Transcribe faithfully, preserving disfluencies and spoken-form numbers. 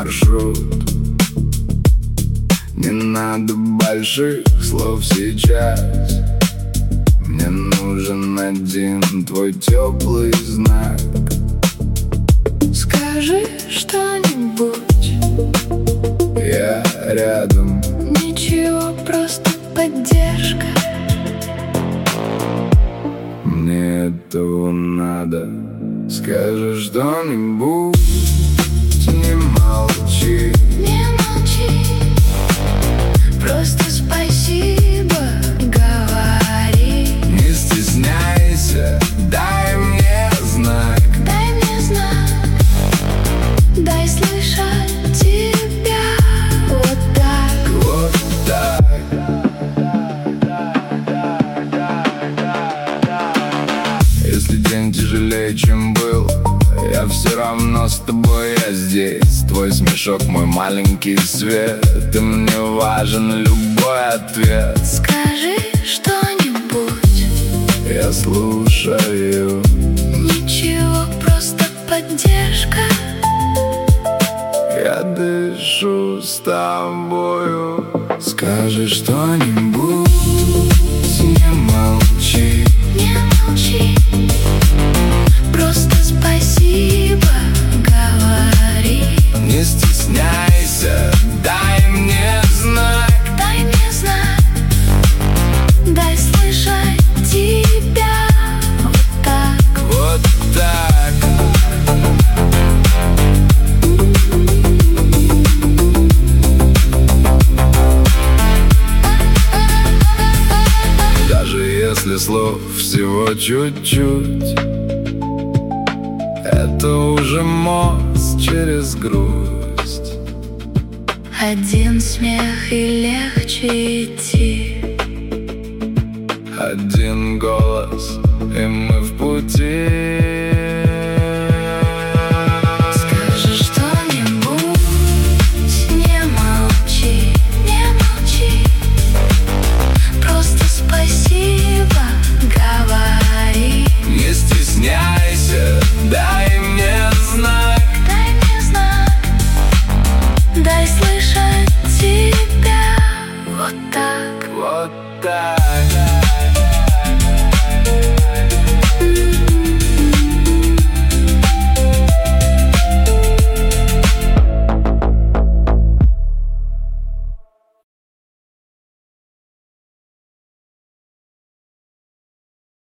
маршрут. Не надо больших слов сейчас, мне нужен один твой теплый знак. Скажи что-нибудь, я рядом. ничего, просто поддержка. Мне этого надо. Скажи что-нибудь, не молчи. Не молчи, просто спасибо говори. Не стесняйся, дай мне знак. Дай мне знак, дай слышать тебя. Вот так, Вот так. Если день тяжелее, чем был, я все равно с тобой, я здесь. Твой смешок, мой маленький свет, и мне важен любой ответ. скажи что-нибудь. Я слушаю. Ничего, просто поддержка. Я дышу с тобою. Скажи что-нибудь, не молчи. Не молчи, просто спасибо говори. Не стесняйся, дай мне знак. Дай мне знак, дай слышать тебя. Вот так, Вот так. Даже если слов всего чуть-чуть, это уже мост через грусть. один смех и легче идти. Один голос, и мы в пути. Скажи что-нибудь, не молчи, не молчи, просто спасибо говори. Не стесняйся, дай мне знак. Дай мне знак, дай слышать тебя. Вот так, Вот так.